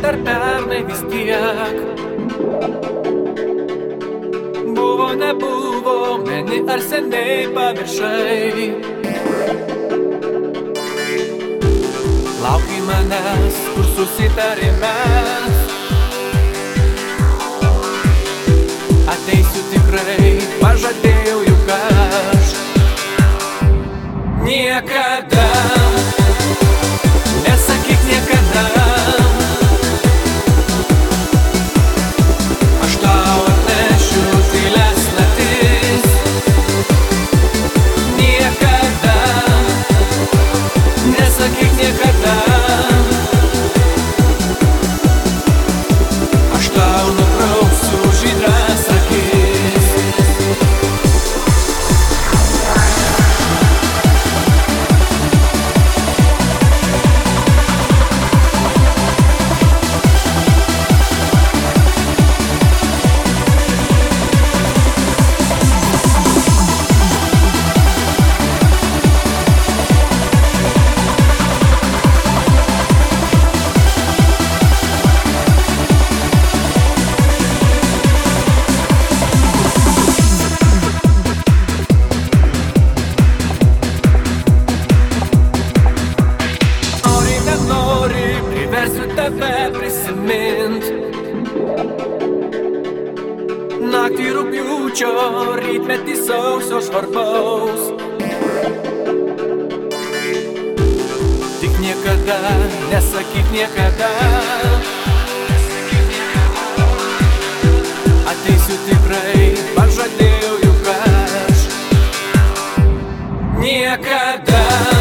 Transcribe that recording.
šiemet ar pernai vis tiek. Buvo, nebuvo, meni ar seniai pamiršai. Laukai manęs, kur susitarėme. Ateisiu tikrai, pažadėjau juk aš. Niekada, nesakyk niekada. Aš tau atnešiu tylias naktis. Niekada, nesakyk niekada. Aš tau nubrauksiu žydras akis. Priversiu tave prisimint naktį rugpjūčio, rytmetį sausio žvarbaus. Tik niekada, nesakyk niekada. Ateisiu tikrai, pažadėjau juk aš. Niekada.